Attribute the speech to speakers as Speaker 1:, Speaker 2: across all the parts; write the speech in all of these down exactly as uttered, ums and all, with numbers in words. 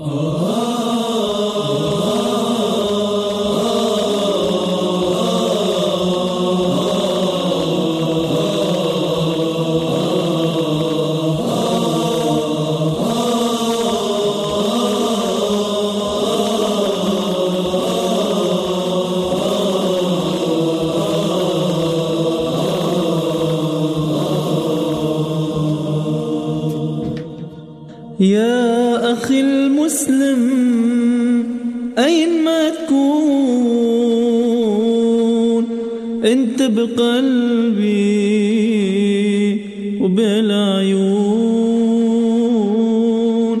Speaker 1: يا أخي المسلم أين ما تكون أنت بقلبي وبالعيون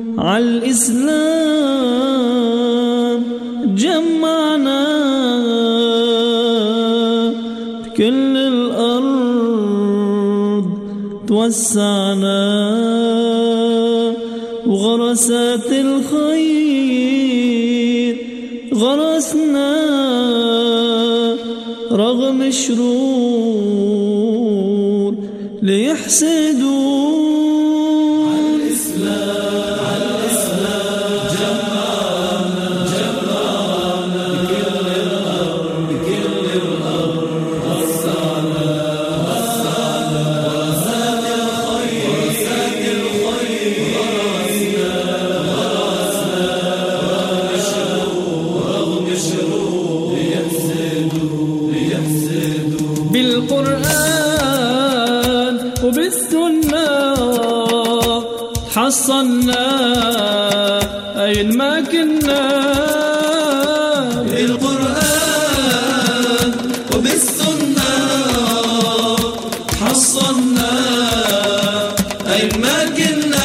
Speaker 1: عالإسلام جمعنا بكل الأرض توسعنا وغرسات الخير غرسنا رغم الشرور ليحسدون بالقرآن وبالسنة حصلنا أين ما كنا.
Speaker 2: بالقرآن وبالسنة حصلنا أين ما كنا.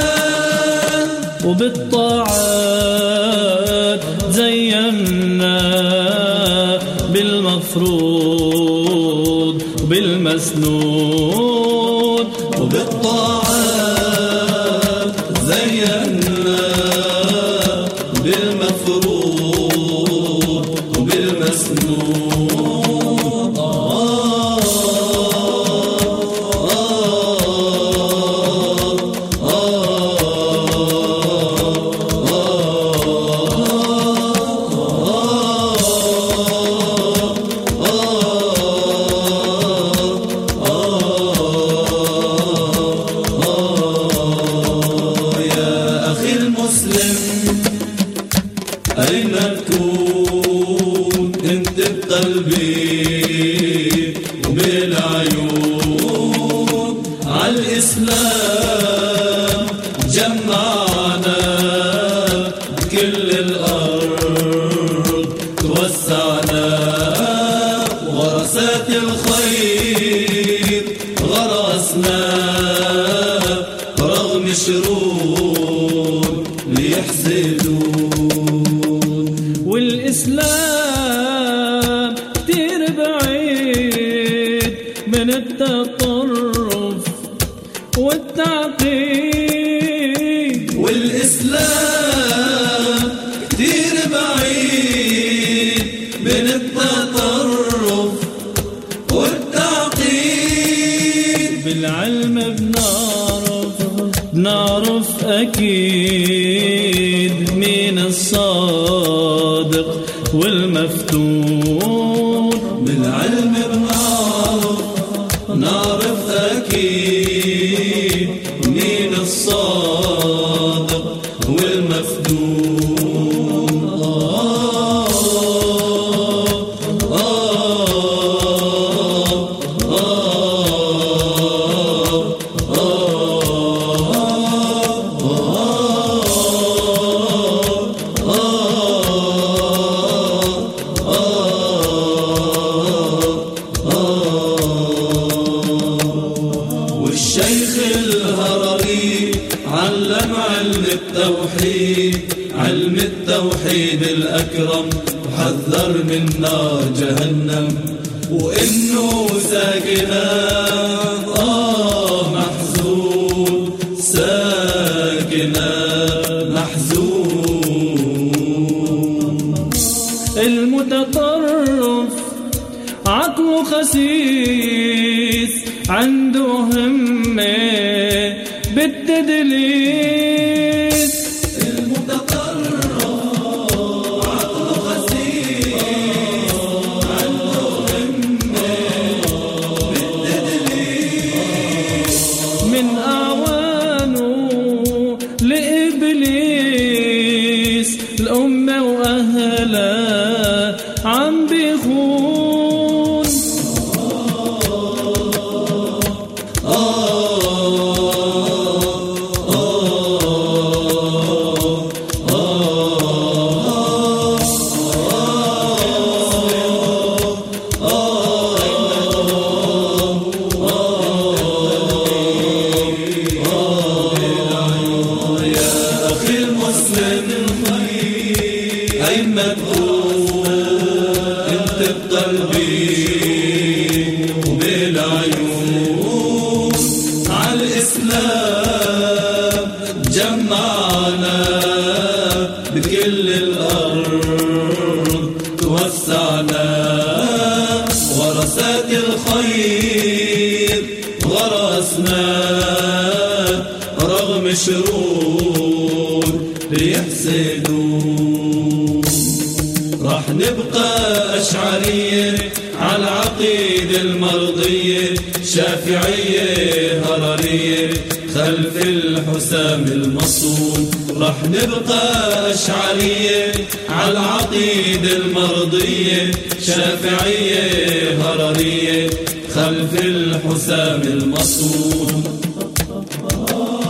Speaker 1: وبالطاعات زينا بالمفروض بالمسنون.
Speaker 2: وبالطاعات زينا بالمفروض وبالمسنون. أين تكون أنت بقلبي وبالعيون عالإسلام جمعنا بكل الأرض توسعنا وغرسات الخير غرسنا رغم الشرور ليحسدون.
Speaker 1: والإسلام كتير بعيد من التطرف والتعقيد.
Speaker 2: والإسلام كتير بعيد من التطرف والتعقيد.
Speaker 1: بالعلم بنعرف بنعرف أكيد مين الصادق والمفتون.
Speaker 2: بالعلم بنعرف نعرف أكيد مين الصادق والمفتون. آه آه آه والشيخ الهرري علم علم التوحيد علم التوحيد الأكرم وحذر من نار جهنم وإنه ساكنة آه محزون ساكنة محزون.
Speaker 1: المتطرف عقله خسيس عنده همة بالتدليس. إبليس الأمة وأهلها عم بيخون.
Speaker 2: أين ما تكون انت بقلبي وبالعيون عالإسلام جمعنا بكل الأرض توسعنا ورثات الخير غرسنا رغم شرور ليحسدون. راح نبقى أشعرية على العقيدة المرضية شافعية هررية خلف الحسام المصون. راح نبقى أشعرية على العقيدة المرضية شافعية هررية خلف الحسام المصون.